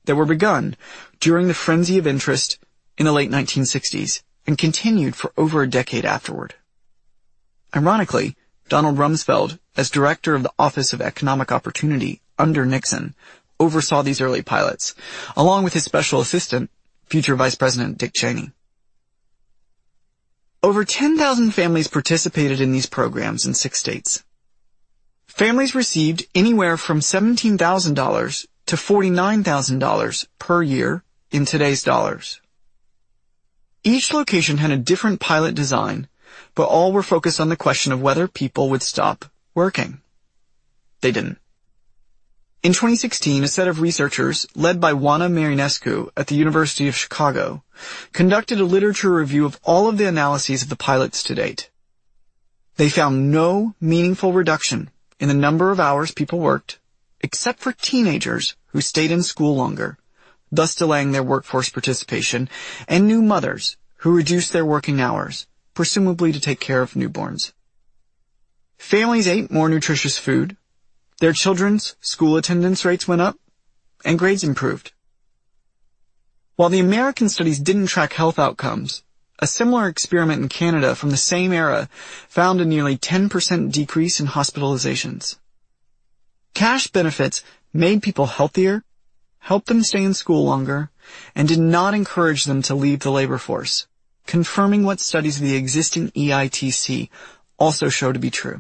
that were begun during the frenzy of interest in the late 1960s and continued for over a decade afterward. Ironically, Donald Rumsfeld, as director of the Office of Economic Opportunity under Nixon, oversaw these early pilots, along with his special assistant, future Vice President Dick Cheney. Over 10,000 families participated in these programs in 6 states. Families received anywhere from $17,000 to $49,000 per year in today's dollars. Each location had a different pilot design, but all were focused on the question of whether people would stop working. They didn't. In 2016, a set of researchers, led by Juana Marinescu at the University of Chicago, conducted a literature review of all of the analyses of the pilots to date. They found no meaningful reduction in the number of hours people worked, except for teenagers who stayed in school longer, thus delaying their workforce participation, and new mothers who reduced their working hours, presumably to take care of newborns. Families ate more nutritious food, their children's school attendance rates went up, and grades improved. While the American studies didn't track health outcomes, a similar experiment in Canada from the same era found a nearly 10% decrease in hospitalizations. Cash benefits made people healthier, helped them stay in school longer, and did not encourage them to leave the labor force, confirming what studies of the existing EITC also show to be true.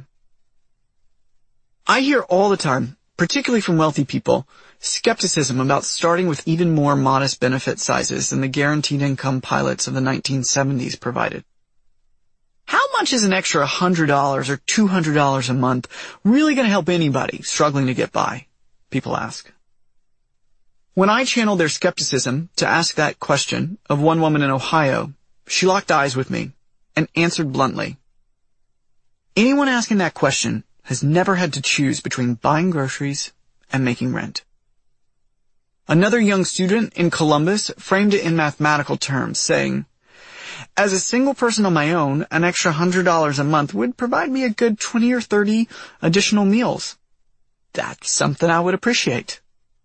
I hear all the time, particularly from wealthy people, skepticism about starting with even more modest benefit sizes than the guaranteed income pilots of the 1970s provided. How much is an extra $100 or $200 a month really going to help anybody struggling to get by? People ask. When I channeled their skepticism to ask that question of one woman in Ohio, she locked eyes with me and answered bluntly. Anyone asking that question has never had to choose between buying groceries and making rent. Another young student in Columbus framed it in mathematical terms, saying, as a single person on my own, an extra $100 a month would provide me a good 20 or 30 additional meals. That's something I would appreciate.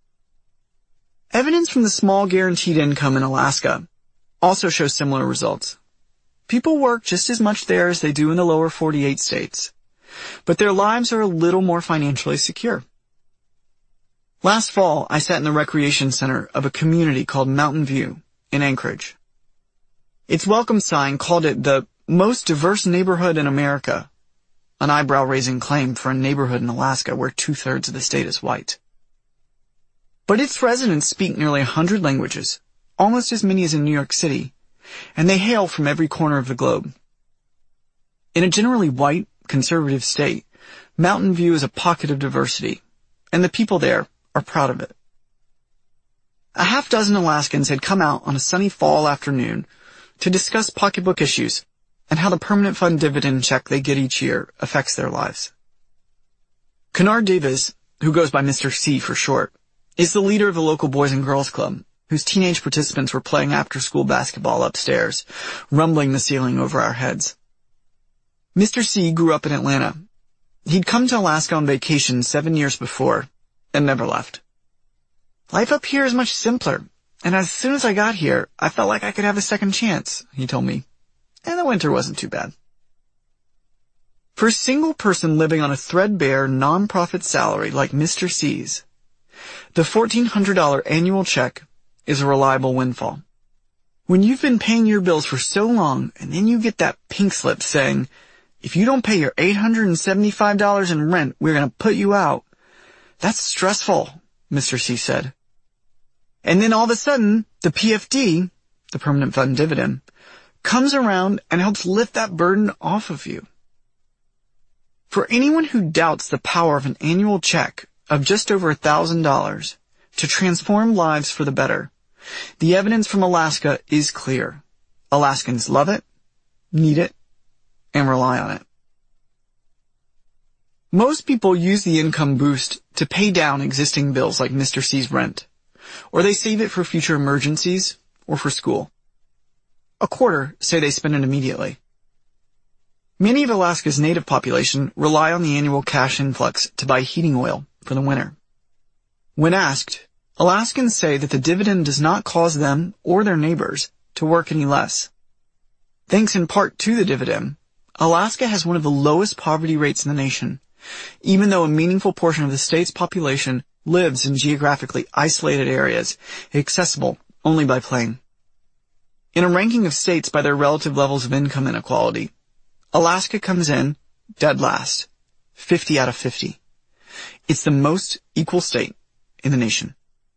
Evidence from the small guaranteed income in Alaska also shows similar results. People work just as much there as they do in the lower 48 states, but their lives are a little more financially secure. Last fall, I sat in the recreation center of a community called Mountain View in Anchorage. Its welcome sign called it the most diverse neighborhood in America, an eyebrow-raising claim for a neighborhood in Alaska where 2/3 of the state is white. But its residents speak nearly 100 languages, almost as many as in New York City, and they hail from every corner of the globe. In a generally white, conservative state, Mountain View is a pocket of diversity, and the people there are proud of it. A half dozen Alaskans had come out on a sunny fall afternoon to discuss pocketbook issues and how the permanent fund dividend check they get each year affects their lives. Kennard Davis, who goes by Mr. C for short, is the leader of the local Boys and Girls Club, whose teenage participants were playing after-school basketball upstairs, rumbling the ceiling over our heads. Mr. C grew up in Atlanta. He'd come to Alaska on vacation 7 years before and never left. Life up here is much simpler, and as soon as I got here, I felt like I could have a second chance, he told me. And the winter wasn't too bad. For a single person living on a threadbare, non-profit salary like Mr. C's, the $1,400 annual check is a reliable windfall. When you've been paying your bills for so long, and then you get that pink slip saying, if you don't pay your $875 in rent, we're going to put you out. That's stressful, Mr. C said. And then all of a sudden, the PFD, the permanent fund dividend, comes around and helps lift that burden off of you. For anyone who doubts the power of an annual check of just over $1,000 to transform lives for the better, the evidence from Alaska is clear. Alaskans love it, need it, and rely on it. Most people use the income boost to pay down existing bills like Mr. C's rent, or they save it for future emergencies or for school. A quarter say they spend it immediately. Many of Alaska's native population rely on the annual cash influx to buy heating oil for the winter. When asked, Alaskans say that the dividend does not cause them or their neighbors to work any less. Thanks in part to the dividend, Alaska has one of the lowest poverty rates in the nation, even though a meaningful portion of the state's population lives in geographically isolated areas, accessible only by plane. In a ranking of states by their relative levels of income inequality, Alaska comes in dead last, 50 out of 50. It's the most equal state in the nation.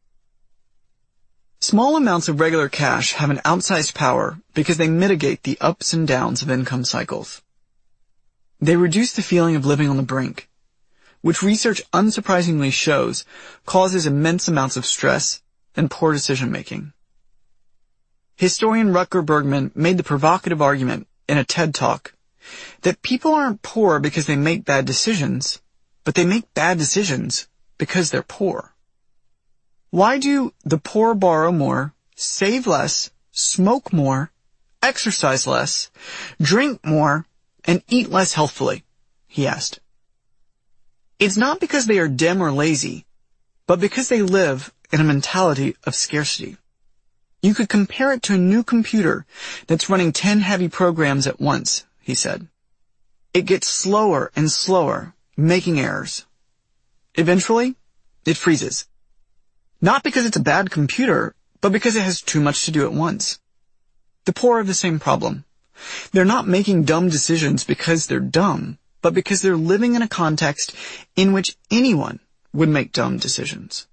Small amounts of regular cash have an outsized power because they mitigate the ups and downs of income cycles. They reduce the feeling of living on the brink, which research unsurprisingly shows causes immense amounts of stress and poor decision-making. Historian Rutger Bregman made the provocative argument in a TED Talk that people aren't poor because they make bad decisions, but they make bad decisions because they're poor. Why do the poor borrow more, save less, smoke more, exercise less, drink more, and eat less healthfully? He asked. It's not because they are dim or lazy, but because they live in a mentality of scarcity. You could compare it to a new computer that's running 10 heavy programs at once, he said. It gets slower and slower, making errors. Eventually, it freezes. Not because it's a bad computer, but because it has too much to do at once. The poor have the same problem. They're not making dumb decisions because they're dumb, but because they're living in a context in which anyone would make dumb decisions.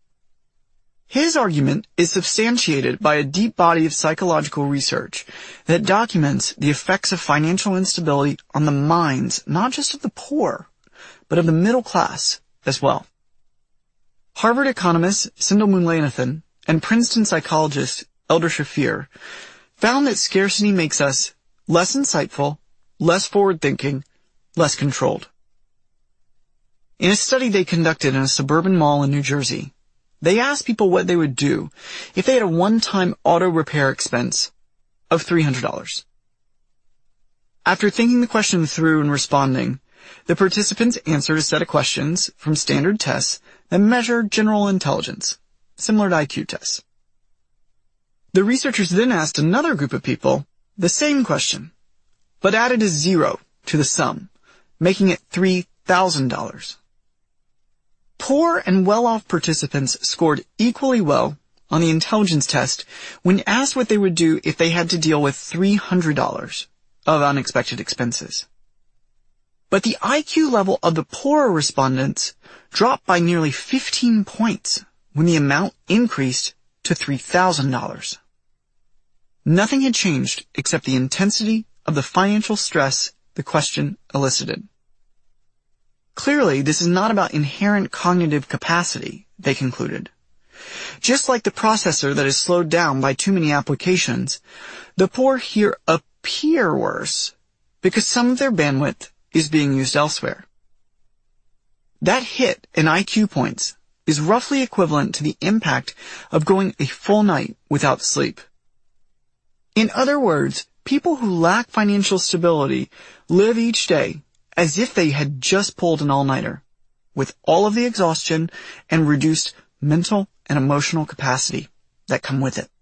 His argument is substantiated by a deep body of psychological research that documents the effects of financial instability on the minds not just of the poor, but of the middle class as well. Harvard economist Sindel Mullainathan and Princeton psychologist Eldar Shafir found that scarcity makes us less insightful, less forward-thinking, less controlled. In a study they conducted in a suburban mall in New Jersey, they asked people what they would do if they had a one-time auto repair expense of $300. After thinking the question through and responding, the participants answered a set of questions from standard tests that measure general intelligence, similar to IQ tests. The researchers then asked another group of people the same question, but added a zero to the sum, making it $3,000. Poor and well-off participants scored equally well on the intelligence test when asked what they would do if they had to deal with $300 of unexpected expenses. But the IQ level of the poorer respondents dropped by nearly 15 points when the amount increased to $3,000. Nothing had changed except the intensity of the financial stress the question elicited. Clearly, this is not about inherent cognitive capacity, they concluded. Just like the processor that is slowed down by too many applications, the poor here appear worse because some of their bandwidth is being used elsewhere. That hit in IQ points is roughly equivalent to the impact of going a full night without sleep. In other words, people who lack financial stability live each day as if they had just pulled an all-nighter, with all of the exhaustion and reduced mental and emotional capacity that come with it.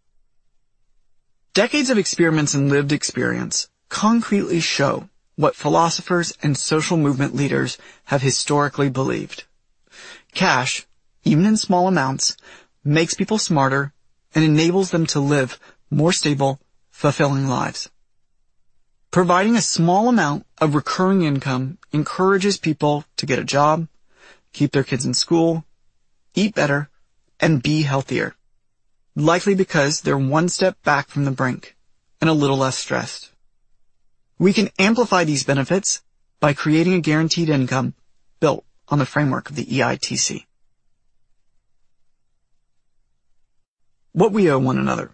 Decades of experiments and lived experience concretely show what philosophers and social movement leaders have historically believed. Cash, even in small amounts, makes people smarter and enables them to live more stable, fulfilling lives. Providing a small amount of recurring income encourages people to get a job, keep their kids in school, eat better, and be healthier, likely because they're one step back from the brink and a little less stressed. We can amplify these benefits by creating a guaranteed income built on the framework of the EITC. What we owe one another.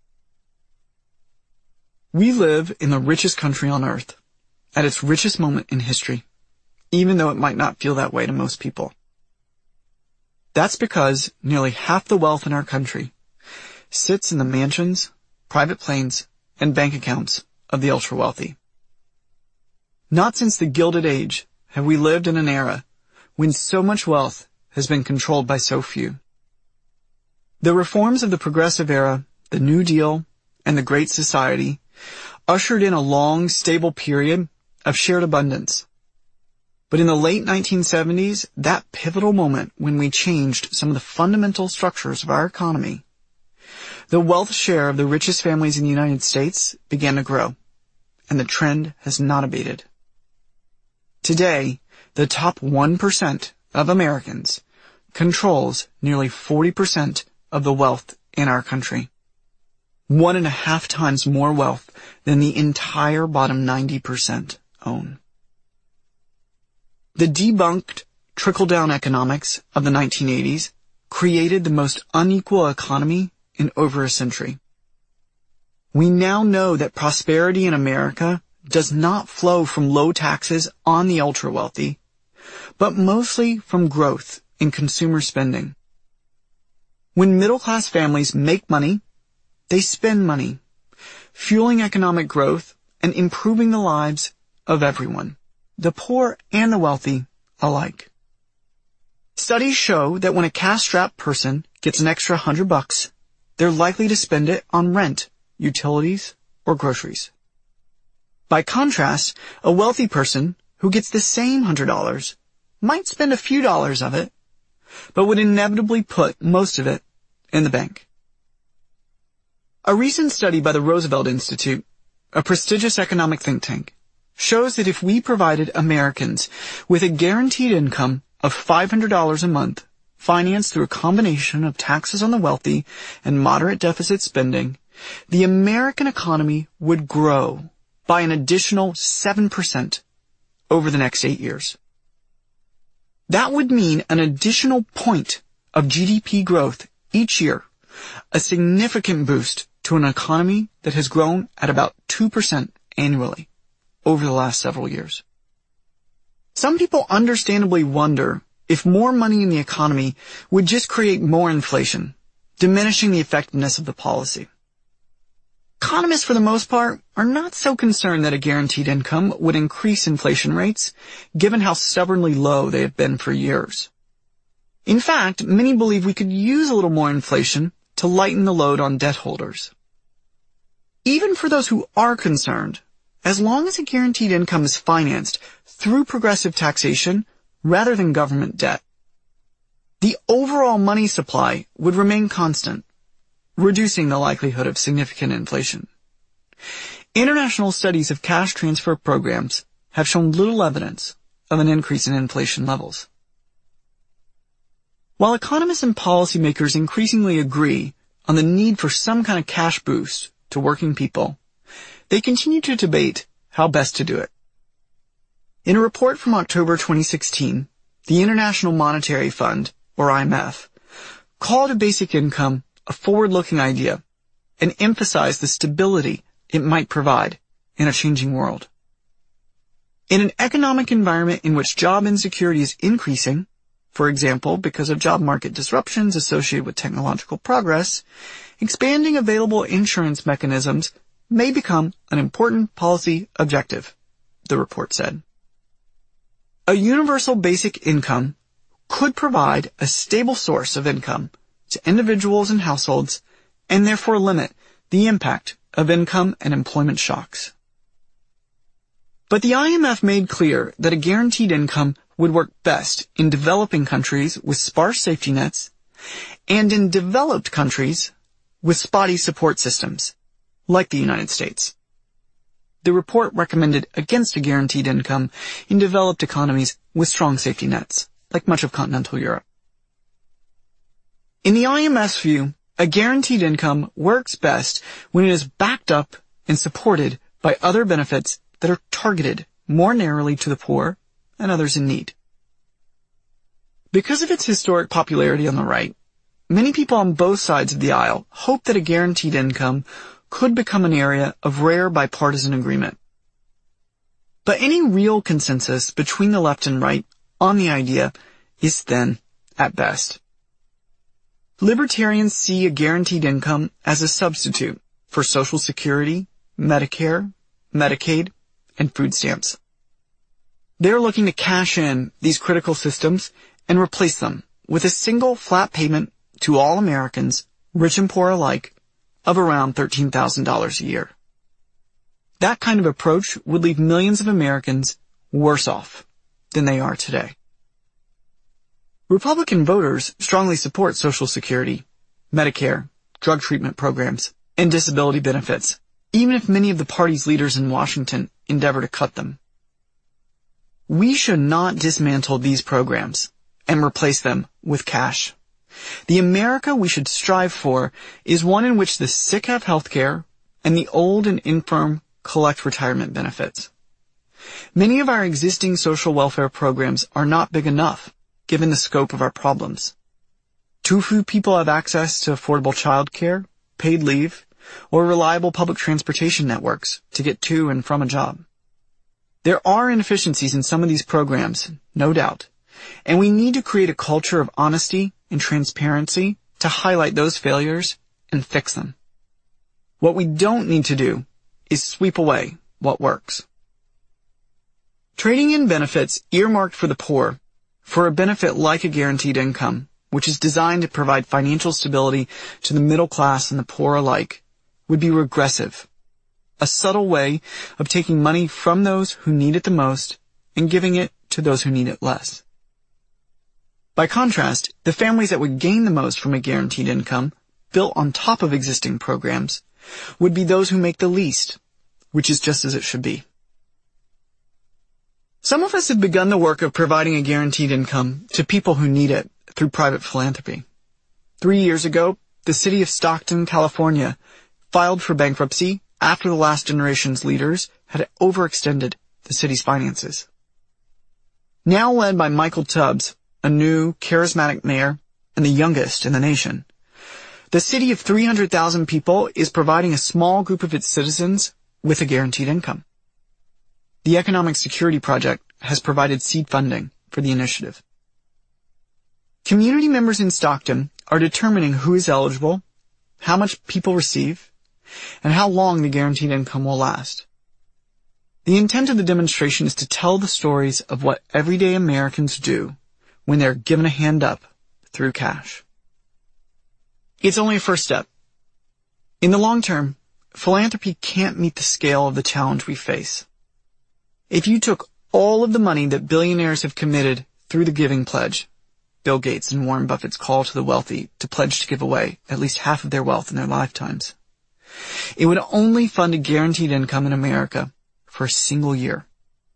We live in the richest country on earth, at its richest moment in history, even though it might not feel that way to most people. That's because nearly half the wealth in our country sits in the mansions, private planes, and bank accounts of the ultra-wealthy. Not since the Gilded Age have we lived in an era when so much wealth has been controlled by so few. The reforms of the Progressive Era, the New Deal, and the Great Society ushered in a long, stable period of shared abundance. But in the late 1970s, that pivotal moment when we changed some of the fundamental structures of our economy, the wealth share of the richest families in the United States began to grow, and the trend has not abated. Today, the top 1% of Americans controls nearly 40% of the wealth in our country. 1.5 times more wealth than the entire bottom 90% own. The debunked trickle-down economics of the 1980s created the most unequal economy in over a century. We now know that prosperity in America does not flow from low taxes on the ultra-wealthy, but mostly from growth in consumer spending. When middle-class families make money, they spend money, fueling economic growth and improving the lives of everyone, the poor and the wealthy alike. Studies show that when a cash-strapped person gets an extra $100, they're likely to spend it on rent, utilities, or groceries. By contrast, a wealthy person who gets the same $100 might spend a few dollars of it, but would inevitably put most of it in the bank. A recent study by the Roosevelt Institute, a prestigious economic think tank, shows that if we provided Americans with a guaranteed income of $500 a month, financed through a combination of taxes on the wealthy and moderate deficit spending, the American economy would grow by an additional 7% over the next 8 years. That would mean an additional point of GDP growth each year, a significant boost to an economy that has grown at about 2% annually over the last several years. Some people understandably wonder if more money in the economy would just create more inflation, diminishing the effectiveness of the policy. Economists, for the most part, are not so concerned that a guaranteed income would increase inflation rates, given how stubbornly low they have been for years. In fact, many believe we could use a little more inflation to lighten the load on debt holders. Even for those who are concerned, as long as a guaranteed income is financed through progressive taxation rather than government debt, the overall money supply would remain constant, reducing the likelihood of significant inflation. International studies of cash transfer programs have shown little evidence of an increase in inflation levels. While economists and policymakers increasingly agree on the need for some kind of cash boost to working people, they continue to debate how best to do it. In a report from October 2016, the International Monetary Fund, or IMF, called a basic income a forward-looking idea and emphasized the stability it might provide in a changing world. In an economic environment in which job insecurity is increasing, for example, because of job market disruptions associated with technological progress, expanding available insurance mechanisms may become an important policy objective, the report said. A universal basic income could provide a stable source of income to individuals and households, and therefore limit the impact of income and employment shocks. But the IMF made clear that a guaranteed income would work best in developing countries with sparse safety nets and in developed countries with spotty support systems, like the United States. The report recommended against a guaranteed income in developed economies with strong safety nets, like much of continental Europe. In the IMF's view, a guaranteed income works best when it is backed up and supported by other benefits that are targeted more narrowly to the poor and others in need. Because of its historic popularity on the right, many people on both sides of the aisle hope that a guaranteed income could become an area of rare bipartisan agreement. But any real consensus between the left and right on the idea is thin at best. Libertarians see a guaranteed income as a substitute for Social Security, Medicare, Medicaid, and food stamps. They're looking to cash in these critical systems and replace them with a single flat payment to all Americans rich and poor alike, of around $13,000 a year. That kind of approach would leave millions of Americans worse off than they are today. Republican voters strongly support Social Security, Medicare, drug treatment programs, and disability benefits, even if many of the party's leaders in Washington endeavor to cut them. We should not dismantle these programs and replace them with cash. The America we should strive for is one in which the sick have health care and the old and infirm collect retirement benefits. Many of our existing social welfare programs are not big enough, given the scope of our problems. Too few people have access to affordable childcare, paid leave, or reliable public transportation networks to get to and from a job. There are inefficiencies in some of these programs, no doubt, and we need to create a culture of honesty and transparency to highlight those failures and fix them. What we don't need to do is sweep away what works. Trading in benefits earmarked for the poor for a benefit like a guaranteed income, which is designed to provide financial stability to the middle class and the poor alike, would be regressive, a subtle way of taking money from those who need it the most and giving it to those who need it less. By contrast, the families that would gain the most from a guaranteed income, built on top of existing programs, would be those who make the least, which is just as it should be. Some of us have begun the work of providing a guaranteed income to people who need it through private philanthropy. 3 years ago, the city of Stockton, California, filed for bankruptcy after the last generation's leaders had overextended the city's finances. Now led by Michael Tubbs, a new, charismatic mayor and the youngest in the nation, the city of 300,000 people is providing a small group of its citizens with a guaranteed income. The Economic Security Project has provided seed funding for the initiative. Community members in Stockton are determining who is eligible, how much people receive, and how long the guaranteed income will last. The intent of the demonstration is to tell the stories of what everyday Americans do when they're given a hand up through cash. It's only a first step. In the long term, philanthropy can't meet the scale of the challenge we face. If you took all of the money that billionaires have committed through the Giving Pledge, Bill Gates and Warren Buffett's call to the wealthy to pledge to give away at least half of their wealth in their lifetimes, it would only fund a guaranteed income in America for a single year.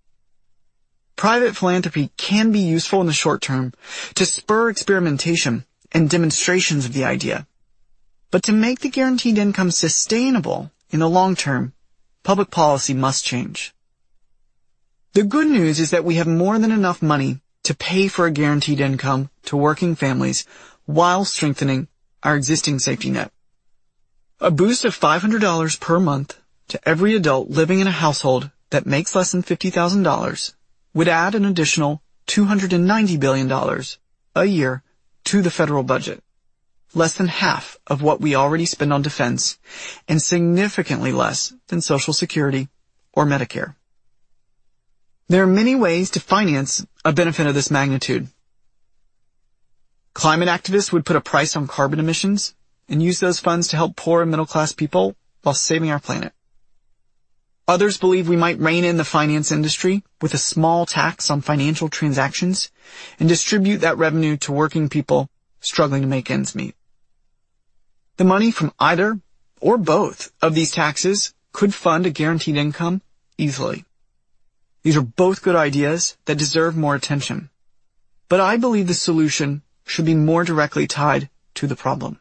Private philanthropy can be useful in the short term to spur experimentation and demonstrations of the idea. But to make the guaranteed income sustainable in the long term, public policy must change. The good news is that we have more than enough money to pay for a guaranteed income to working families while strengthening our existing safety net. A boost of $500 per month to every adult living in a household that makes less than $50,000 would add an additional $290 billion a year to the federal budget, less than half of what we already spend on defense, and significantly less than Social Security or Medicare. There are many ways to finance a benefit of this magnitude. Climate activists would put a price on carbon emissions and use those funds to help poor and middle-class people while saving our planet. Others believe we might rein in the finance industry with a small tax on financial transactions and distribute that revenue to working people struggling to make ends meet. The money from either or both of these taxes could fund a guaranteed income easily. These are both good ideas that deserve more attention. But I believe the solution should be more directly tied to the problem.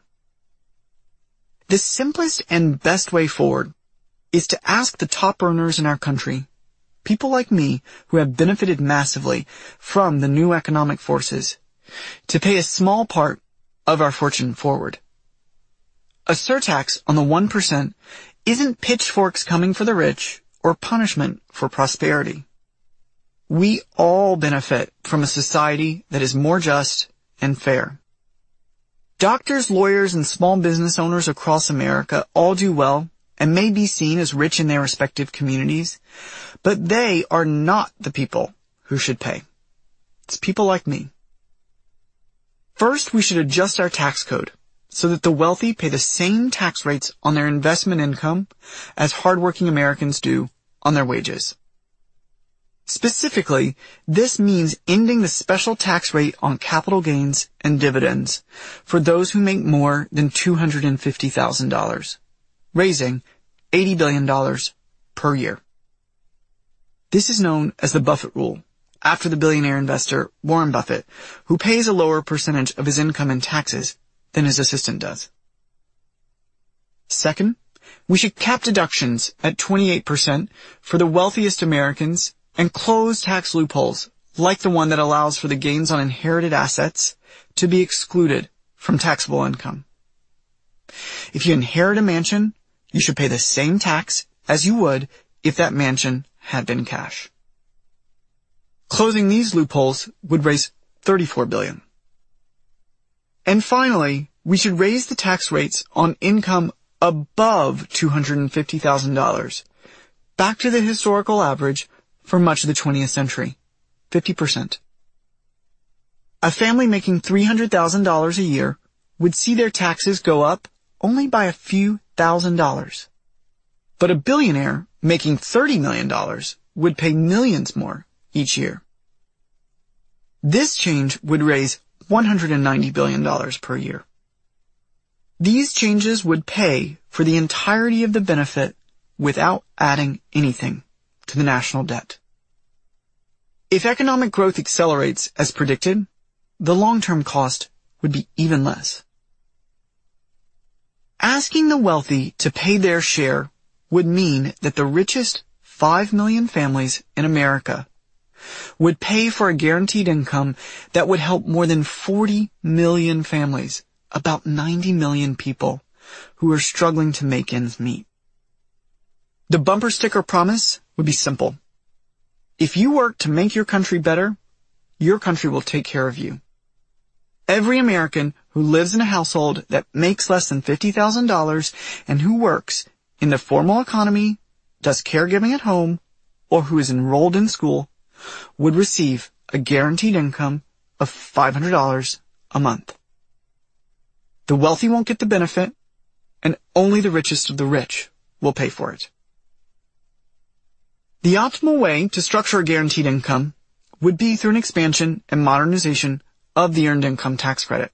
The simplest and best way forward is to ask the top earners in our country, people like me who have benefited massively from the new economic forces, to pay a small part of our fortune forward. A surtax on the 1% isn't pitchforks coming for the rich or punishment for prosperity. We all benefit from a society that is more just and fair. Doctors, lawyers, and small business owners across America all do well and may be seen as rich in their respective communities, but they are not the people who should pay. It's people like me. First, we should adjust our tax code so that the wealthy pay the same tax rates on their investment income as hardworking Americans do on their wages. Specifically, this means ending the special tax rate on capital gains and dividends for those who make more than $250,000, raising $80 billion per year. This is known as the Buffett rule, after the billionaire investor Warren Buffett, who pays a lower percentage of his income in taxes than his assistant does. Second, we should cap deductions at 28% for the wealthiest Americans and close tax loopholes like the one that allows for the gains on inherited assets to be excluded from taxable income. If you inherit a mansion, you should pay the same tax as you would if that mansion had been cash. Closing these loopholes would raise $34 billion. And finally, we should raise the tax rates on income above $250,000, back to the historical average for much of the 20th century, 50%. A family making $300,000 a year would see their taxes go up only by a few $1,000s. But a billionaire making $30 million would pay millions more each year. This change would raise $190 billion per year. These changes would pay for the entirety of the benefit without adding anything to the national debt. If economic growth accelerates as predicted, the long-term cost would be even less. Asking the wealthy to pay their share would mean that the richest 5 million families in America would pay for a guaranteed income that would help more than 40 million families, about 90 million people, who are struggling to make ends meet. The bumper sticker promise would be simple. If you work to make your country better, your country will take care of you. Every American who lives in a household that makes less than $50,000 and who works in the formal economy, does caregiving at home, or who is enrolled in school would receive a guaranteed income of $500 a month. The wealthy won't get the benefit, and only the richest of the rich will pay for it. The optimal way to structure a guaranteed income would be through an expansion and modernization of the Earned Income Tax Credit.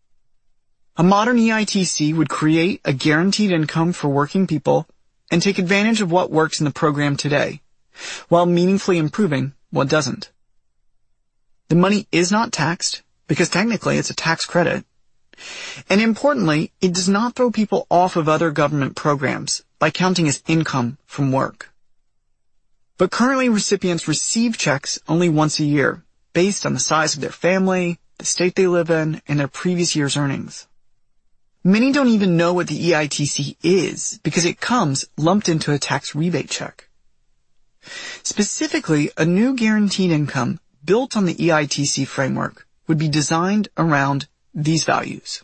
A modern EITC would create a guaranteed income for working people and take advantage of what works in the program today, while meaningfully improving what doesn't. The money is not taxed, because technically it's a tax credit. And importantly, it does not throw people off of other government programs by counting as income from work. But currently recipients receive checks only once a year, based on the size of their family, the state they live in, and their previous year's earnings. Many don't even know what the EITC is because it comes lumped into a tax rebate check. Specifically, a new guaranteed income built on the EITC framework would be designed around these values.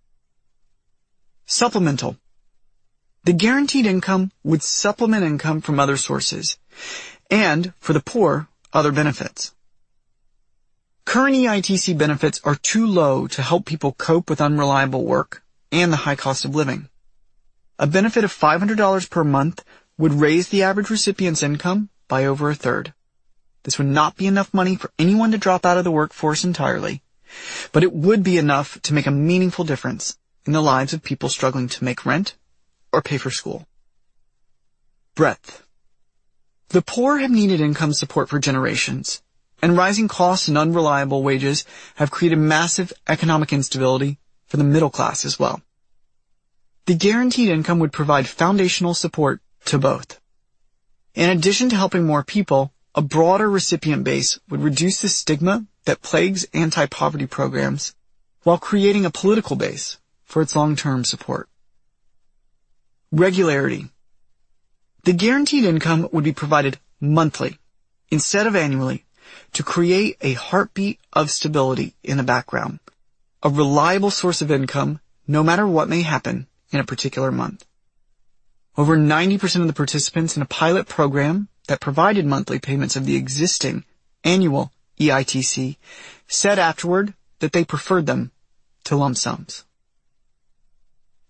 Supplemental. The guaranteed income would supplement income from other sources, and, for the poor, other benefits. Current EITC benefits are too low to help people cope with unreliable work and the high cost of living. A benefit of $500 per month would raise the average recipient's income by over a third. This would not be enough money for anyone to drop out of the workforce entirely, but it would be enough to make a meaningful difference in the lives of people struggling to make rent or pay for school. Breadth. The poor have needed income support for generations, and rising costs and unreliable wages have created massive economic instability for the middle class as well. The guaranteed income would provide foundational support to both. In addition to helping more people, a broader recipient base would reduce the stigma that plagues anti-poverty programs while creating a political base for its long-term support. Regularity. The guaranteed income would be provided monthly instead of annually to create a heartbeat of stability in the background, a reliable source of income no matter what may happen in a particular month. Over 90% of the participants in a pilot program that provided monthly payments of the existing annual EITC said afterward that they preferred them to lump sums.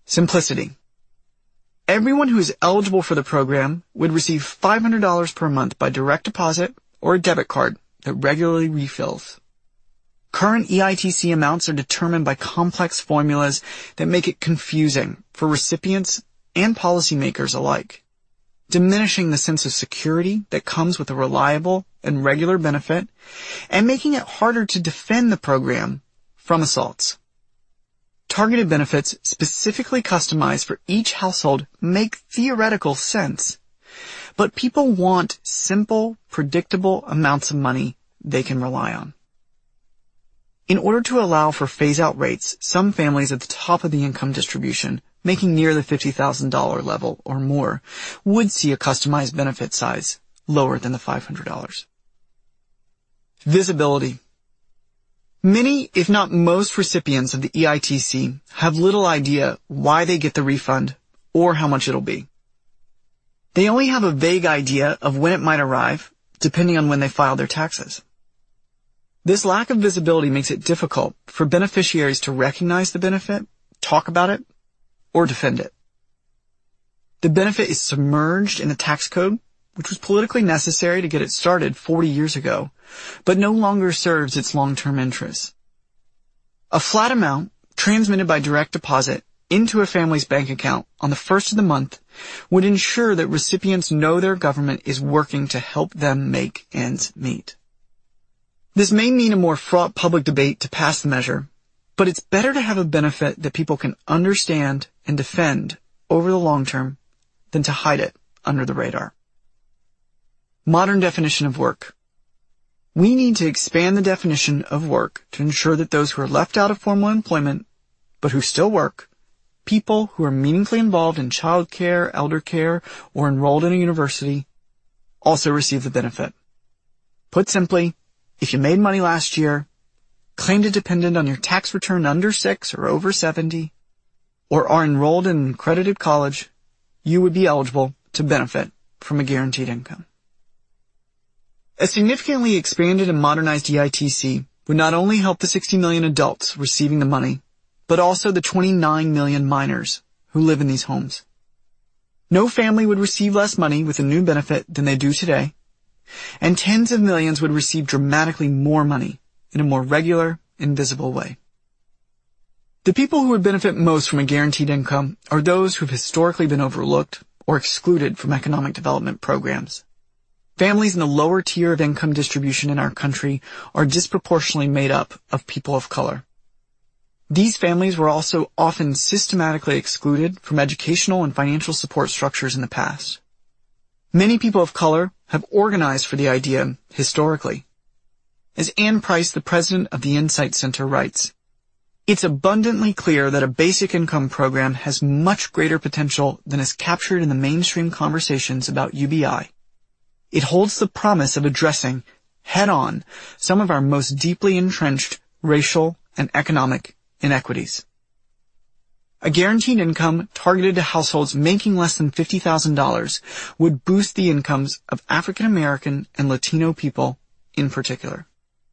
Simplicity. Everyone who is eligible for the program would receive $500 per month by direct deposit or a debit card that regularly refills. Current EITC amounts are determined by complex formulas that make it confusing for recipients and policymakers alike, diminishing the sense of security that comes with a reliable and regular benefit and making it harder to defend the program from assaults. Targeted benefits specifically customized for each household make theoretical sense, but people want simple, predictable amounts of money they can rely on. In order to allow for phase-out rates, some families at the top of the income distribution, making near the $50,000 level or more, would see a customized benefit size lower than the $500. Visibility. Many, if not most, recipients of the EITC have little idea why they get the refund or how much it'll be. They only have a vague idea of when it might arrive, depending on when they file their taxes. This lack of visibility makes it difficult for beneficiaries to recognize the benefit, talk about it, or defend it. The benefit is submerged in the tax code, which was politically necessary to get it started 40 years ago, but no longer serves its long-term interests. A flat amount transmitted by direct deposit into a family's bank account on the first of the month would ensure that recipients know their government is working to help them make ends meet. This may mean a more fraught public debate to pass the measure, but it's better to have a benefit that people can understand and defend over the long term than to hide it under the radar. Modern definition of work. We need to expand the definition of work to ensure that those who are left out of formal employment, but who still work, people who are meaningfully involved in child care, elder care, or enrolled in a university, also receive the benefit. Put simply, if you made money last year, claimed a dependent on your tax return under 6 or over 70, or are enrolled in an accredited college, you would be eligible to benefit from a guaranteed income. A significantly expanded and modernized EITC would not only help the 60 million adults receiving the money, but also the 29 million minors who live in these homes. No family would receive less money with a new benefit than they do today, and tens of millions would receive dramatically more money in a more regular and visible way. The people who would benefit most from a guaranteed income are those who have historically been overlooked or excluded from economic development programs. Families in the lower tier of income distribution in our country are disproportionately made up of people of color. These families were also often systematically excluded from educational and financial support structures in the past. Many people of color have organized for the idea historically. As Ann Price, the president of the Insight Center, writes, "It's abundantly clear that a basic income program has much greater potential than is captured in the mainstream conversations about UBI. It holds the promise of addressing, head-on, some of our most deeply entrenched racial and economic inequities." A guaranteed income targeted to households making less than $50,000 would boost the incomes of African American and Latino people in particular.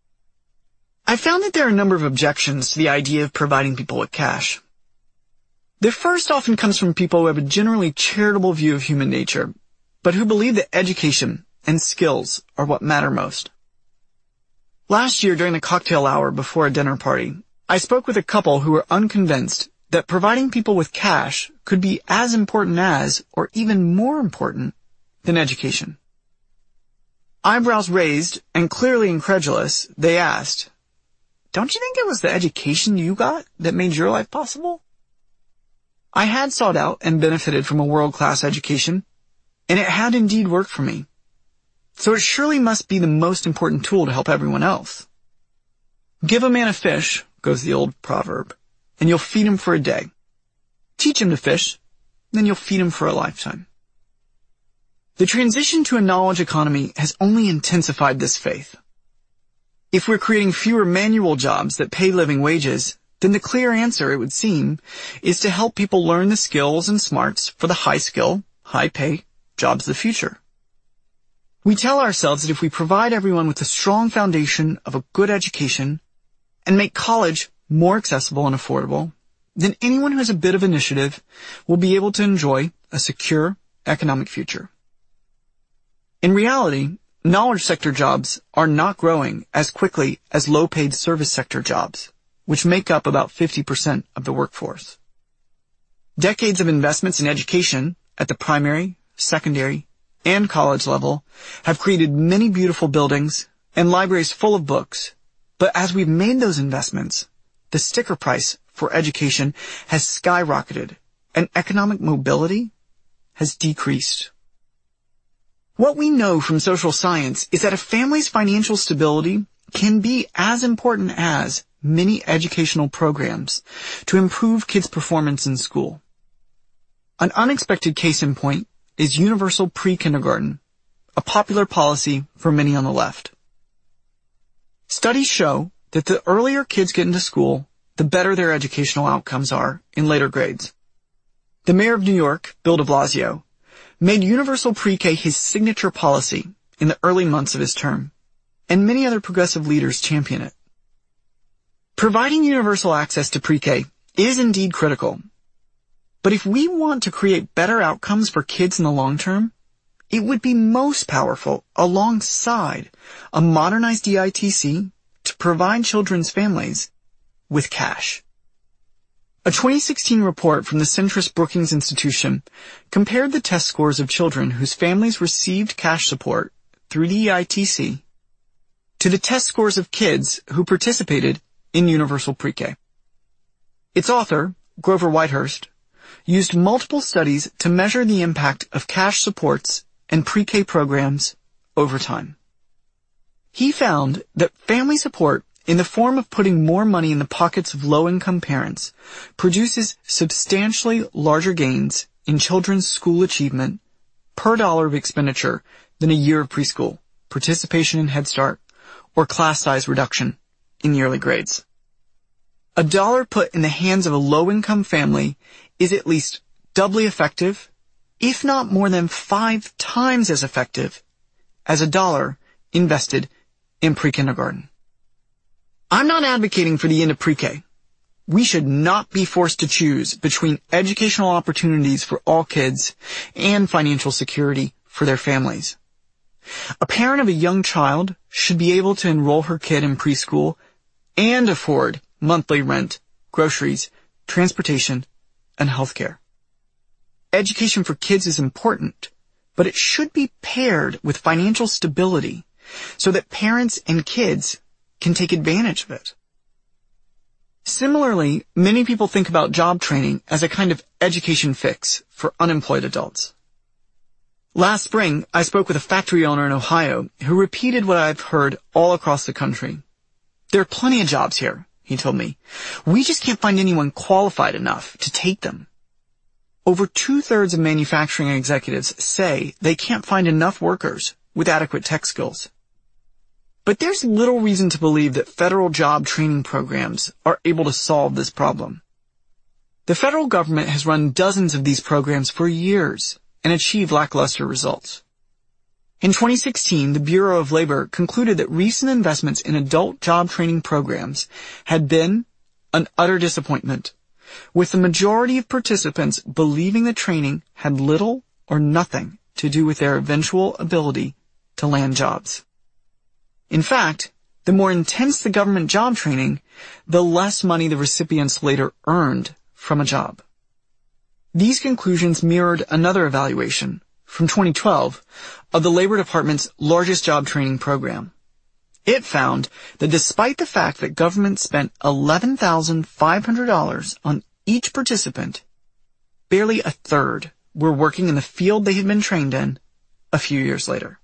I found that there are a number of objections to the idea of providing people with cash. The first often comes from people who have a generally charitable view of human nature, but who believe that education and skills are what matter most. Last year, during the cocktail hour before a dinner party, I spoke with a couple who were unconvinced that providing people with cash could be as important as, or even more important, than education. Eyebrows raised and clearly incredulous, they asked, "Don't you think it was the education you got that made your life possible?" I had sought out and benefited from a world-class education, and it had indeed worked for me. So it surely must be the most important tool to help everyone else. Give a man a fish, goes the old proverb, and you'll feed him for a day. Teach him to fish, then you'll feed him for a lifetime. The transition to a knowledge economy has only intensified this faith. If we're creating fewer manual jobs that pay living wages, then the clear answer, it would seem, is to help people learn the skills and smarts for the high-skill, high-pay jobs of the future. We tell ourselves that if we provide everyone with a strong foundation of a good education and make college more accessible and affordable, then anyone who has a bit of initiative will be able to enjoy a secure economic future. In reality, knowledge sector jobs are not growing as quickly as low-paid service sector jobs, which make up about 50% of the workforce. Decades of investments in education at the primary, secondary, and college level have created many beautiful buildings and libraries full of books, but as we've made those investments, the sticker price for education has skyrocketed and economic mobility has decreased. What we know from social science is that a family's financial stability can be as important as many educational programs to improve kids' performance in school. An unexpected case in point is universal pre-kindergarten, a popular policy for many on the left. Studies show that the earlier kids get into school, the better their educational outcomes are in later grades. The mayor of New York, Bill de Blasio, made universal pre-K his signature policy in the early months of his term, and many other progressive leaders champion it. Providing universal access to pre-K is indeed critical, but if we want to create better outcomes for kids in the long term, it would be most powerful alongside a modernized DITC to provide children's families with cash. A 2016 report from the Centris Brookings Institution compared the test scores of children whose families received cash support through the EITC to the test scores of kids who participated in universal pre-K. Its author, Grover Whitehurst, used multiple studies to measure the impact of cash supports and pre-K programs over time. He found that family support in the form of putting more money in the pockets of low-income parents produces substantially larger gains in children's school achievement per dollar of expenditure than a year of preschool, participation in Head Start, or class size reduction in the early grades. A dollar put in the hands of a low-income family is at least doubly effective, if not more than 5 times as effective, as a dollar invested in pre-kindergarten. I'm not advocating for the end of pre-K. We should not be forced to choose between educational opportunities for all kids and financial security for their families. A parent of a young child should be able to enroll her kid in preschool and afford monthly rent, groceries, transportation, and healthcare. Education for kids is important, but it should be paired with financial stability so that parents and kids can take advantage of it. Similarly, many people think about job training as a kind of education fix for unemployed adults. Last spring, I spoke with a factory owner in Ohio who repeated what I've heard all across the country. There are plenty of jobs here, he told me. We just can't find anyone qualified enough to take them. Over 2/3 of manufacturing executives say they can't find enough workers with adequate tech skills. But there's little reason to believe that federal job training programs are able to solve this problem. The federal government has run dozens of these programs for years and achieved lackluster results. In 2016, the Bureau of Labor concluded that recent investments in adult job training programs had been an utter disappointment, with the majority of participants believing the training had little or nothing to do with their eventual ability to land jobs. In fact, the more intense the government job training, the less money the recipients later earned from a job. These conclusions mirrored another evaluation from 2012 of the Labor Department's largest job training program. It found that despite the fact that government spent $11,500 on each participant, barely a third were working in the field they had been trained in a few years later.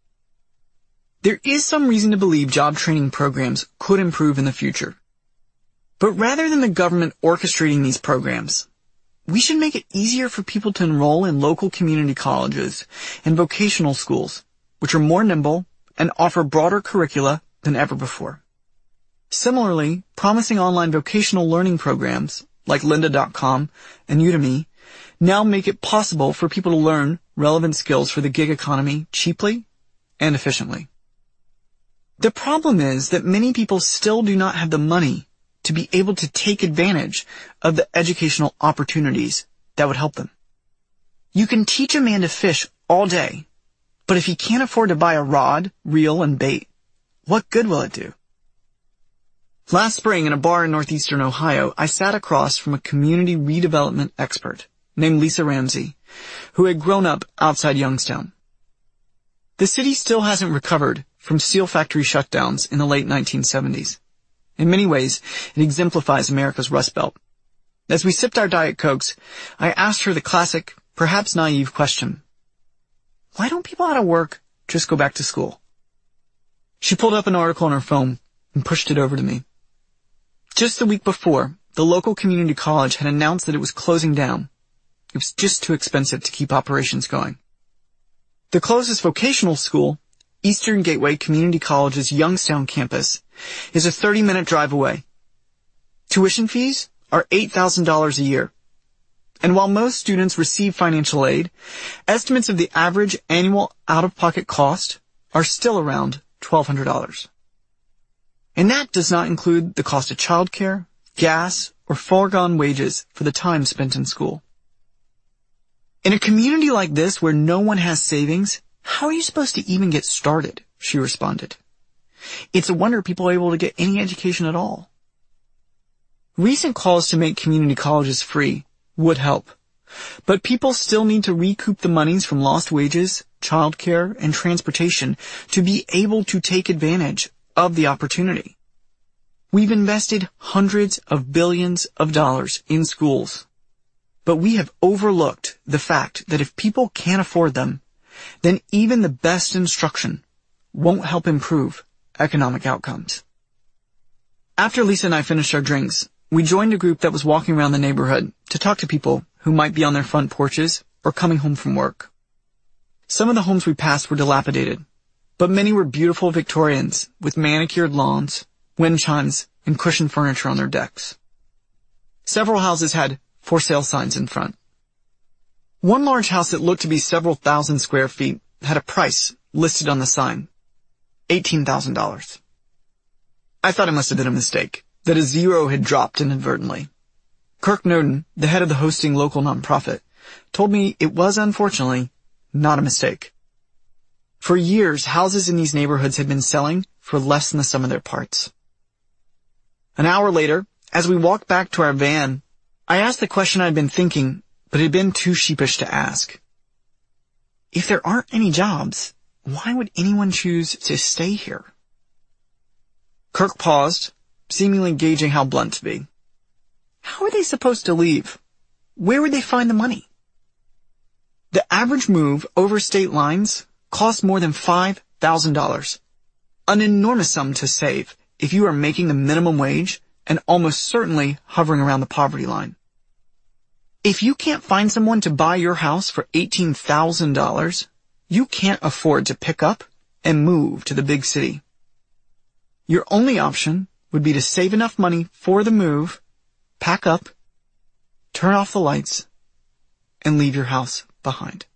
There is some reason to believe job training programs could improve in the future. But rather than the government orchestrating these programs, we should make it easier for people to enroll in local community colleges and vocational schools, which are more nimble and offer broader curricula than ever before. Similarly, promising online vocational learning programs like lynda.com and Udemy now make it possible for people to learn relevant skills for the gig economy cheaply and efficiently. The problem is that many people still do not have the money to be able to take advantage of the educational opportunities that would help them. You can teach a man to fish all day, but if he can't afford to buy a rod, reel, and bait, what good will it do? Last spring in a bar in northeastern Ohio, I sat across from a community redevelopment expert named Lisa Ramsey, who had grown up outside Youngstown. The city still hasn't recovered from steel factory shutdowns in the late 1970s. In many ways, it exemplifies America's Rust Belt. As we sipped our Diet Cokes, I asked her the classic, perhaps naive question. Why don't people out of work just go back to school? She pulled up an article on her phone and pushed it over to me. Just the week before, the local community college had announced that it was closing down. It was just too expensive to keep operations going. The closest vocational school, Eastern Gateway Community College's Youngstown campus, is a 30-minute drive away. Tuition fees are $8,000 a year. And while most students receive financial aid, estimates of the average annual out-of-pocket cost are still around $1,200. And that does not include the cost of childcare, gas, or foregone wages for the time spent in school. In a community like this where no one has savings, how are you supposed to even get started? She responded. It's a wonder people are able to get any education at all. Recent calls to make community colleges free would help, but people still need to recoup the monies from lost wages, childcare, and transportation to be able to take advantage of the opportunity. We've invested hundreds of billions of dollars in schools, but we have overlooked the fact that if people can't afford them, then even the best instruction won't help improve economic outcomes. After Lisa and I finished our drinks, we joined a group that was walking around the neighborhood to talk to people who might be on their front porches or coming home from work. Some of the homes we passed were dilapidated, but many were beautiful Victorians with manicured lawns, wind chimes, and cushioned furniture on their decks. Several houses had for sale signs in front. One large house that looked to be several thousand square feet had a price listed on the sign, $18,000. I thought it must have been a mistake, that a zero had dropped inadvertently. Kirk Noden, the head of the hosting local nonprofit, told me it was unfortunately not a mistake. For years, houses in these neighborhoods had been selling for less than the sum of their parts. An hour later, as we walked back to our van, I asked the question I'd been thinking, but had been too sheepish to ask. If there aren't any jobs, why would anyone choose to stay here? Kirk paused, seemingly gauging how blunt to be. How are they supposed to leave? Where would they find the money? The average move over state lines costs more than $5,000, an enormous sum to save if you are making the minimum wage and almost certainly hovering around the poverty line. If you can't find someone to buy your house for $18,000, you can't afford to pick up and move to the big city. Your only option would be to save enough money for the move, pack up, turn off the lights, and leave your house behind.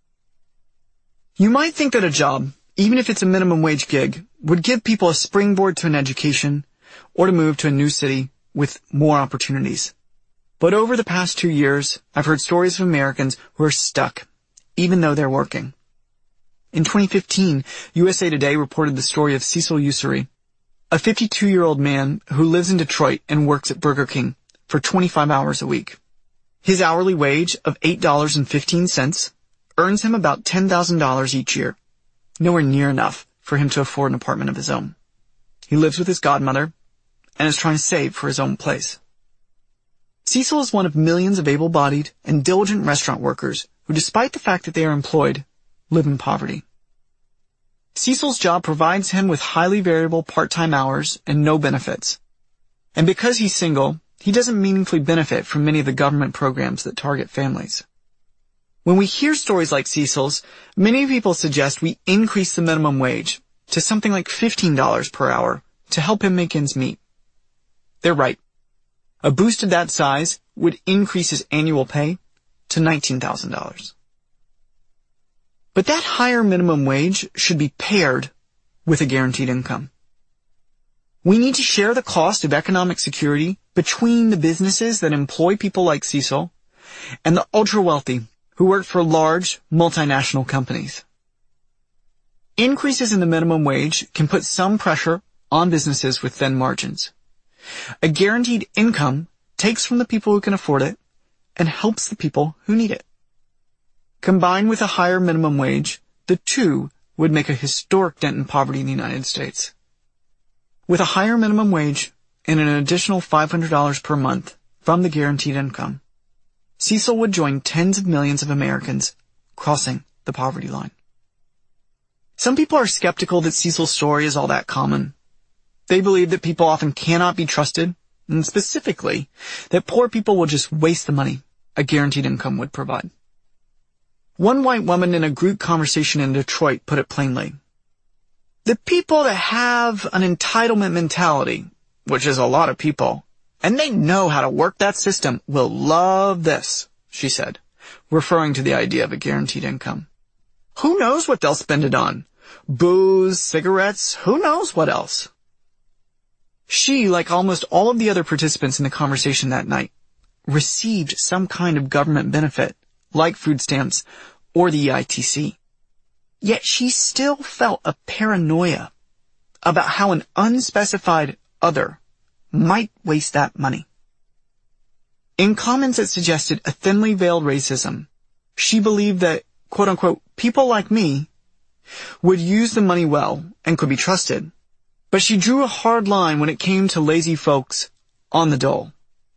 You might think that a job, even if it's a minimum wage gig, would give people a springboard to an education or to move to a new city with more opportunities. But over the past 2 years, I've heard stories of Americans who are stuck, even though they're working. In 2015, USA Today reported the story of Cecil Ussery, a 52-year-old man who lives in Detroit and works at Burger King for 25 hours a week. His hourly wage of $8.15 earns him about $10,000 each year, nowhere near enough for him to afford an apartment of his own. He lives with his godmother and is trying to save for his own place. Cecil is one of millions of able-bodied and diligent restaurant workers who, despite the fact that they are employed, live in poverty. Cecil's job provides him with highly variable part-time hours and no benefits. And because he's single, he doesn't meaningfully benefit from many of the government programs that target families. When we hear stories like Cecil's, many people suggest we increase the minimum wage to something like $15 per hour to help him make ends meet. They're right. A boost of that size would increase his annual pay to $19,000. But that higher minimum wage should be paired with a guaranteed income. We need to share the cost of economic security between the businesses that employ people like Cecil and the ultra-wealthy who work for large multinational companies. Increases in the minimum wage can put some pressure on businesses with thin margins. A guaranteed income takes from the people who can afford it and helps the people who need it. Combined with a higher minimum wage, the two would make a historic dent in poverty in the United States. With a higher minimum wage and an additional $500 per month from the guaranteed income, Cecil would join tens of millions of Americans crossing the poverty line. Some people are skeptical that Cecil's story is all that common. They believe that people often cannot be trusted, and specifically, that poor people will just waste the money a guaranteed income would provide. One white woman in a group conversation in Detroit put it plainly. The people that have an entitlement mentality, which is a lot of people, and they know how to work that system, will love this, she said, referring to the idea of a guaranteed income. Who knows what they'll spend it on? Booze, cigarettes, who knows what else? She, like almost all of the other participants in the conversation that night, received some kind of government benefit, like food stamps or the EITC. Yet she still felt a paranoia about how an unspecified other might waste that money. In comments that suggested a thinly veiled racism, she believed that, quote-unquote, people like me would use the money well and could be trusted, but she drew a hard line when it came to lazy folks on the dole.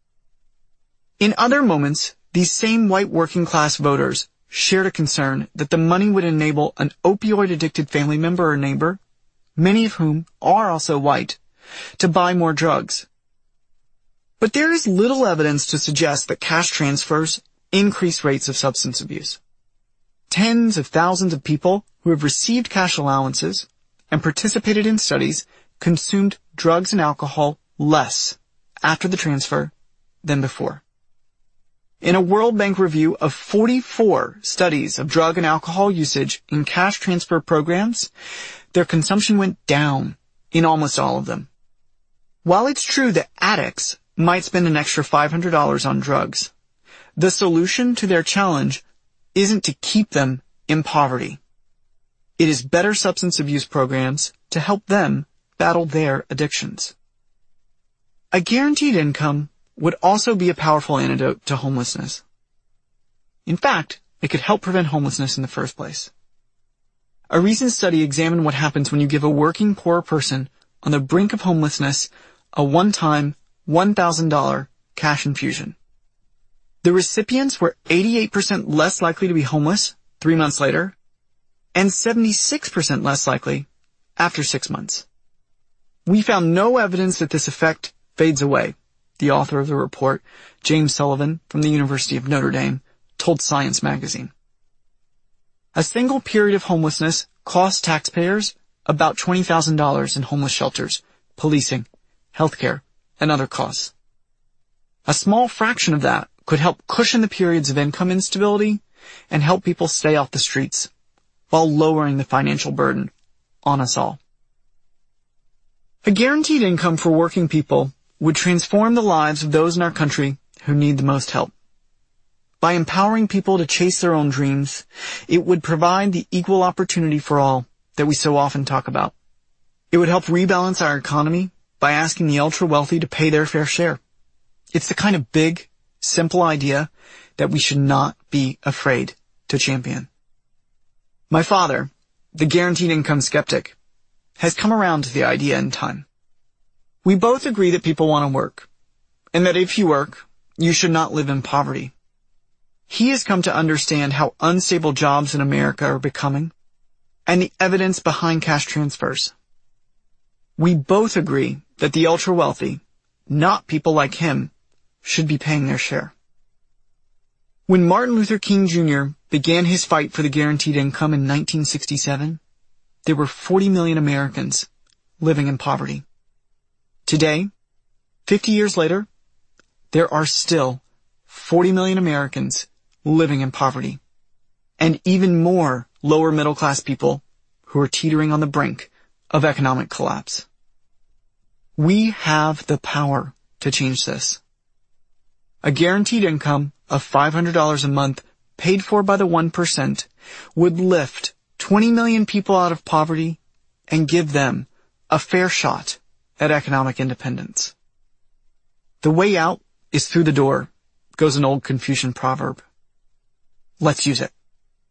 In other moments, these same white working-class voters shared a concern that the money would enable an opioid-addicted family member or neighbor, many of whom are also white, to buy more drugs. But there is little evidence to suggest that cash transfers increase rates of substance abuse. Tens of thousands of people who have received cash allowances and participated in studies consumed drugs and alcohol less after the transfer than before. In a World Bank review of 44 studies of drug and alcohol usage in cash transfer programs, their consumption went down in almost all of them. While it's true that addicts might spend an extra $500 on drugs, the solution to their challenge isn't to keep them in poverty. It is better substance abuse programs to help them battle their addictions. A guaranteed income would also be a powerful antidote to homelessness. In fact, it could help prevent homelessness in the first place. A recent study examined what happens when you give a working poor person on the brink of homelessness a one-time $1,000 cash infusion. The recipients were 88% less likely to be homeless 3 months later, and 76% less likely after 6 months. We found no evidence that this effect fades away, the author of the report, James Sullivan from the University of Notre Dame, told Science magazine. A single period of homelessness costs taxpayers about $20,000 in homeless shelters, policing, healthcare, and other costs. A small fraction of that could help cushion the periods of income instability and help people stay off the streets, while lowering the financial burden on us all. A guaranteed income for working people would transform the lives of those in our country who need the most help. By empowering people to chase their own dreams, it would provide the equal opportunity for all that we so often talk about. It would help rebalance our economy by asking the ultra-wealthy to pay their fair share. It's the kind of big, simple idea that we should not be afraid to champion. My father, the guaranteed income skeptic, has come around to the idea in time. We both agree that people want to work, and that if you work, you should not live in poverty. He has come to understand how unstable jobs in America are becoming, and the evidence behind cash transfers. We both agree that the ultra-wealthy, not people like him, should be paying their share. When Martin Luther King Jr. began his fight for the guaranteed income in 1967, there were 40 million Americans living in poverty. Today, 50 years later, there are still 40 million Americans living in poverty, and even more lower middle class people who are teetering on the brink of economic collapse. We have the power to change this. A guaranteed income of $500 a month paid for by the 1% would lift 20 million people out of poverty and give them a fair shot at economic independence. The way out is through the door, goes an old Confucian proverb. Let's use it.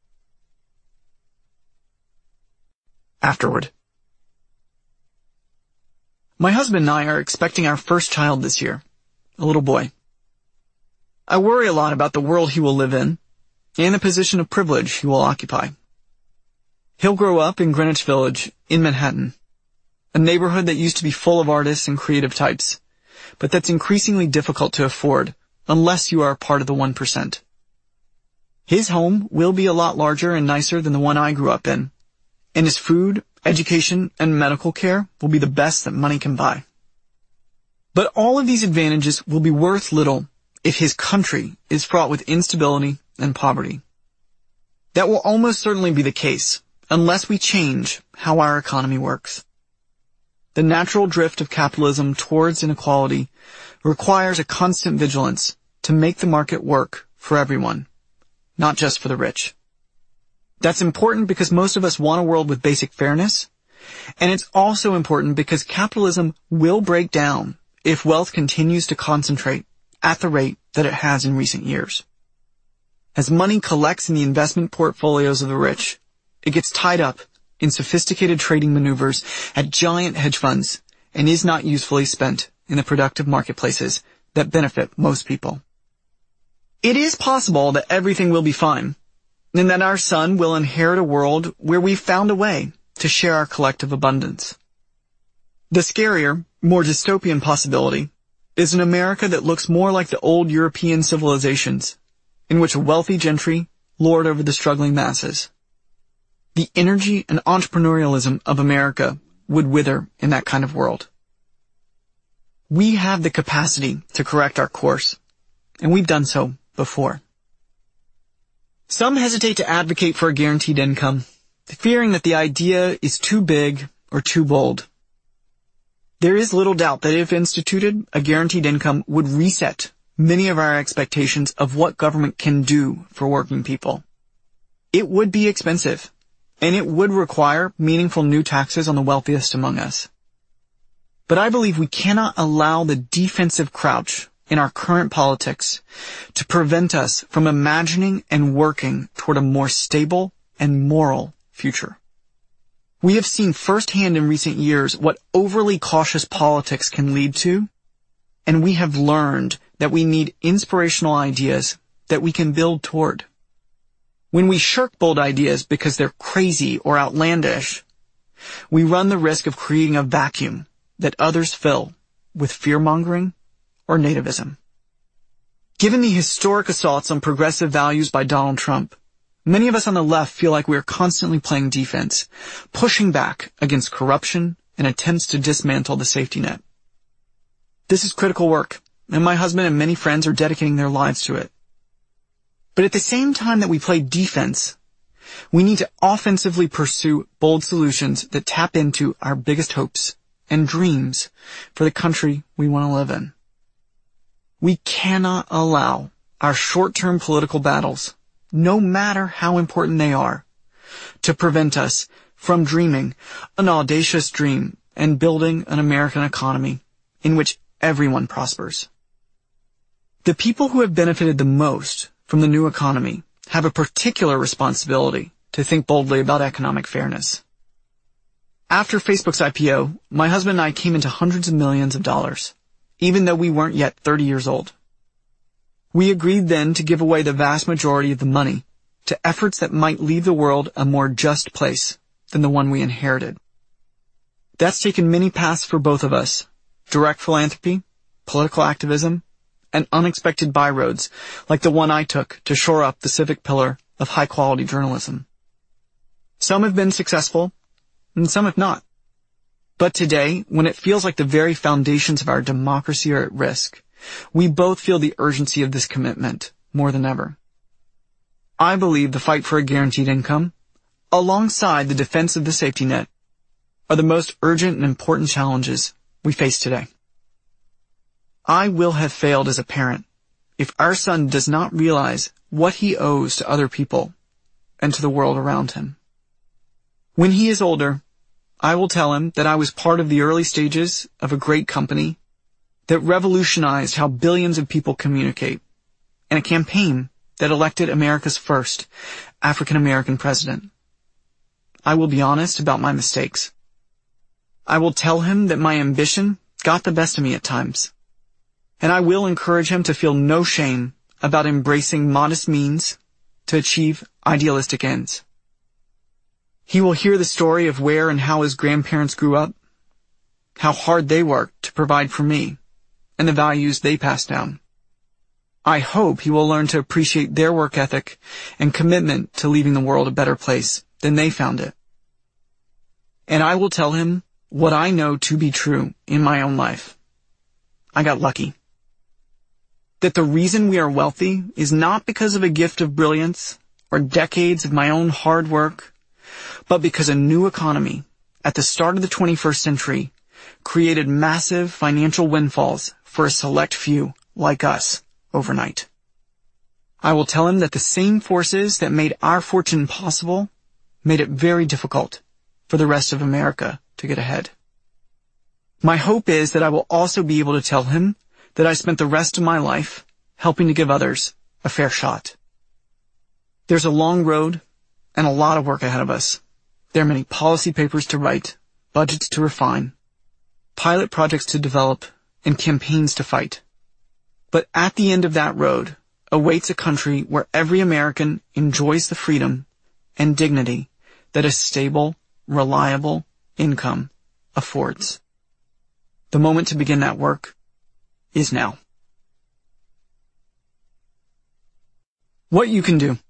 Afterward. My husband and I are expecting our first child this year, a little boy. I worry a lot about the world he will live in and the position of privilege he will occupy. He'll grow up in Greenwich Village in Manhattan, a neighborhood that used to be full of artists and creative types, but that's increasingly difficult to afford unless you are a part of the 1%. His home will be a lot larger and nicer than the one I grew up in, and his food, education, and medical care will be the best that money can buy. But all of these advantages will be worth little if his country is fraught with instability and poverty. That will almost certainly be the case unless we change how our economy works. The natural drift of capitalism towards inequality requires a constant vigilance to make the market work for everyone, not just for the rich. That's important because most of us want a world with basic fairness, and it's also important because capitalism will break down if wealth continues to concentrate at the rate that it has in recent years. As money collects in the investment portfolios of the rich, it gets tied up in sophisticated trading maneuvers at giant hedge funds and is not usefully spent in the productive marketplaces that benefit most people. It is possible that everything will be fine, and that our son will inherit a world where we've found a way to share our collective abundance. The scarier, more dystopian possibility is an America that looks more like the old European civilizations, in which a wealthy gentry lord over the struggling masses. The energy and entrepreneurialism of America would wither in that kind of world. We have the capacity to correct our course, and we've done so before. Some hesitate to advocate for a guaranteed income, fearing that the idea is too big or too bold. There is little doubt that if instituted, a guaranteed income would reset many of our expectations of what government can do for working people. It would be expensive, and it would require meaningful new taxes on the wealthiest among us. But I believe we cannot allow the defensive crouch in our current politics to prevent us from imagining and working toward a more stable and moral future. We have seen firsthand in recent years what overly cautious politics can lead to, and we have learned that we need inspirational ideas that we can build toward. When we shirk bold ideas because they're crazy or outlandish, we run the risk of creating a vacuum that others fill with fear-mongering or nativism. Given the historic assaults on progressive values by Donald Trump, many of us on the left feel like we are constantly playing defense, pushing back against corruption and attempts to dismantle the safety net. This is critical work, and my husband and many friends are dedicating their lives to it. But at the same time that we play defense, we need to offensively pursue bold solutions that tap into our biggest hopes and dreams for the country we want to live in. We cannot allow our short-term political battles, no matter how important they are, to prevent us from dreaming an audacious dream and building an American economy in which everyone prospers. The people who have benefited the most from the new economy have a particular responsibility to think boldly about economic fairness. After Facebook's IPO, my husband and I came into hundreds of millions of dollars, even though we weren't yet 30 years old. We agreed then to give away the vast majority of the money to efforts that might leave the world a more just place than the one we inherited. That's taken many paths for both of us: direct philanthropy, political activism, and unexpected byroads like the one I took to shore up the civic pillar of high-quality journalism. Some have been successful, and some have not. But today, when it feels like the very foundations of our democracy are at risk, we both feel the urgency of this commitment more than ever. I believe the fight for a guaranteed income, alongside the defense of the safety net, are the most urgent and important challenges we face today. I will have failed as a parent if our son does not realize what he owes to other people and to the world around him. When he is older, I will tell him that I was part of the early stages of a great company that revolutionized how billions of people communicate, and a campaign that elected America's first African-American president. I will be honest about my mistakes. I will tell him that my ambition got the best of me at times, and I will encourage him to feel no shame about embracing modest means to achieve idealistic ends. He will hear the story of where and how his grandparents grew up, how hard they worked to provide for me, and the values they passed down. I hope he will learn to appreciate their work ethic and commitment to leaving the world a better place than they found it. And I will tell him what I know to be true in my own life. I got lucky. That the reason we are wealthy is not because of a gift of brilliance or decades of my own hard work, but because a new economy at the start of the 21st century created massive financial windfalls for a select few like us overnight. I will tell him that the same forces that made our fortune possible made it very difficult for the rest of America to get ahead. My hope is that I will also be able to tell him that I spent the rest of my life helping to give others a fair shot. There's a long road and a lot of work ahead of us. There are many policy papers to write, budgets to refine, pilot projects to develop, and campaigns to fight. But at the end of that road awaits a country where every American enjoys the freedom and dignity that a stable, reliable income affords. The moment to begin that work is now. What you can do.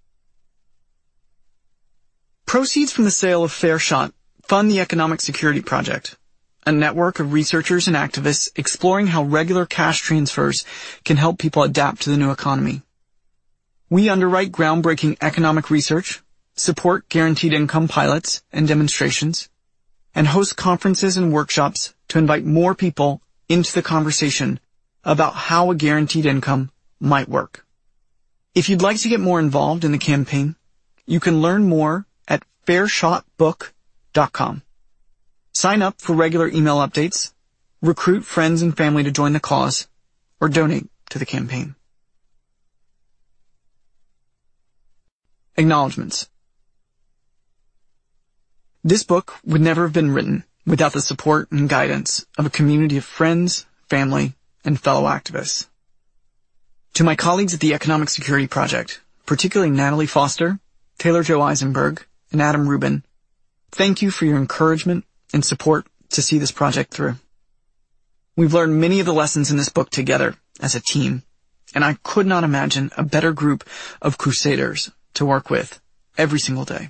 Proceeds from the sale of Fair Shot fund the Economic Security Project, a network of researchers and activists exploring how regular cash transfers can help people adapt to the new economy. We underwrite groundbreaking economic research, support guaranteed income pilots and demonstrations, and host conferences and workshops to invite more people into the conversation about how a guaranteed income might work. If you'd like to get more involved in the campaign, you can learn more at fairshotbook.com. Sign up for regular email updates, recruit friends and family to join the cause, or donate to the campaign. Acknowledgements. This book would never have been written without the support and guidance of a community of friends, family, and fellow activists. To my colleagues at the Economic Security Project, particularly Natalie Foster, Taylor Joe Eisenberg, and Adam Rubin, thank you for your encouragement and support to see this project through. We've learned many of the lessons in this book together as a team, and I could not imagine a better group of crusaders to work with every single day.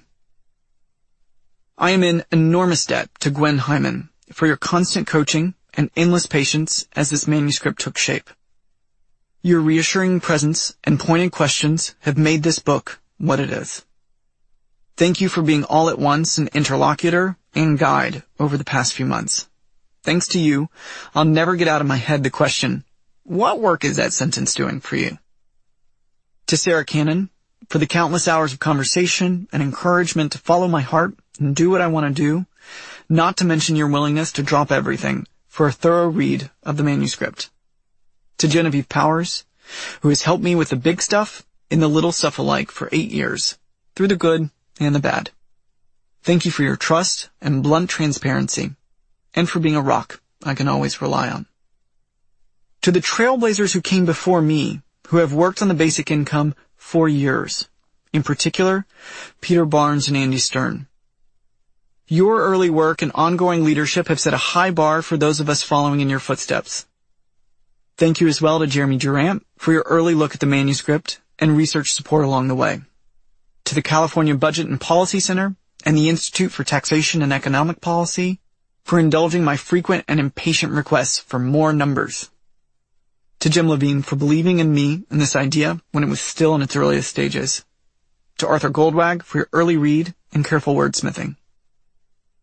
I am in enormous debt to Gwen Hyman for your constant coaching and endless patience as this manuscript took shape. Your reassuring presence and pointed questions have made this book what it is. Thank you for being all at once an interlocutor and guide over the past few months. Thanks to you, I'll never get out of my head the question, what work is that sentence doing for you? To Sarah Cannon, for the countless hours of conversation and encouragement to follow my heart and do what I want to do, not to mention your willingness to drop everything for a thorough read of the manuscript. To Genevieve Powers, who has helped me with the big stuff and the little stuff alike for 8 years, through the good and the bad. Thank you for your trust and blunt transparency, and for being a rock I can always rely on. To the trailblazers who came before me, who have worked on the basic income for years, in particular, Peter Barnes and Andy Stern. Your early work and ongoing leadership have set a high bar for those of us following in your footsteps. Thank you as well to Jeremy Durant for your early look at the manuscript and research support along the way. To the California Budget and Policy Center and the Institute for Taxation and Economic Policy for indulging my frequent and impatient requests for more numbers. To Jim Levine for believing in me and this idea when it was still in its earliest stages. To Arthur Goldwag for your early read and careful wordsmithing.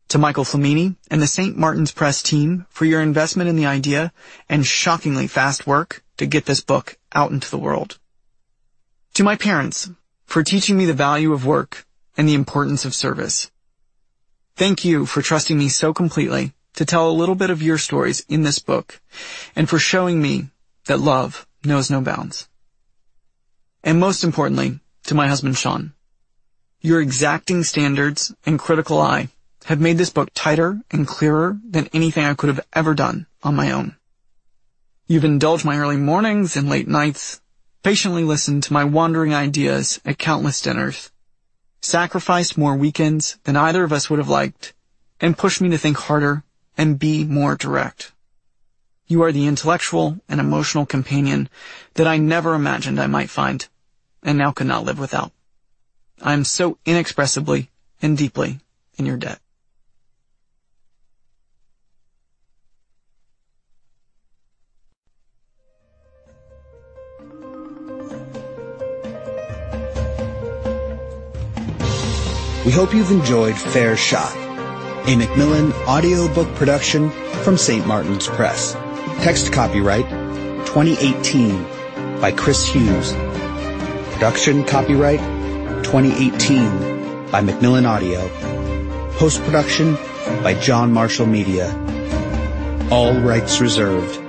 To Michael Flamini and the St. Martin's Press team for your investment in the idea and shockingly fast work to get this book out into the world. To my parents for teaching me the value of work and the importance of service. Thank you for trusting me so completely to tell a little bit of your stories in this book and for showing me that love knows no bounds. And most importantly, to my husband Sean, your exacting standards and critical eye have made this book tighter and clearer than anything I could have ever done on my own. You've indulged my early mornings and late nights, patiently listened to my wandering ideas at countless dinners, sacrificed more weekends than either of us would have liked, and pushed me to think harder and be more direct. You are the intellectual and emotional companion that I never imagined I might find, and now could not live without. I am so inexpressibly and deeply in your debt. We hope you've enjoyed Fair Shot, a Macmillan audiobook production from St. Martin's Press. Text copyright 2018 by Chris Hughes. Production copyright 2018 by Macmillan Audio. Post-production by John Marshall Media. All rights reserved.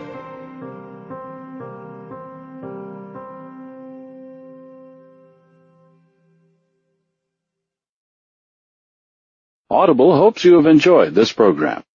Audible hopes you have enjoyed this program.